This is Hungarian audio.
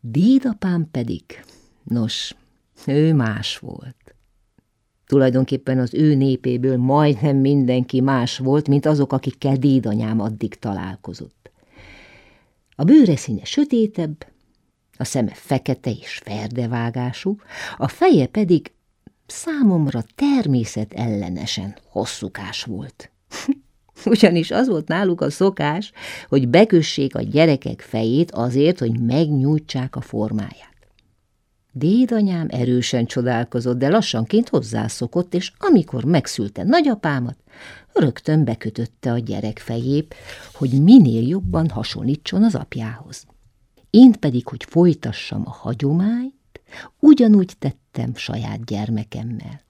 Dédapám pedig, nos, ő más volt. Tulajdonképpen az ő népéből majdnem mindenki más volt, mint azok, akikkel dédanyám addig találkozott. A bőre színe sötétebb, a szeme fekete és ferdevágású, a feje pedig számomra természetellenesen hosszúkás volt. Ugyanis az volt náluk a szokás, hogy bekössék a gyerekek fejét azért, hogy megnyújtsák a formáját. Dédanyám erősen csodálkozott, de lassanként hozzászokott, és amikor megszülte nagyapámat, rögtön bekötötte a gyerek fejét, hogy minél jobban hasonlítson az apjához. Én pedig, hogy folytassam a hagyományt, ugyanúgy tettem saját gyermekemmel.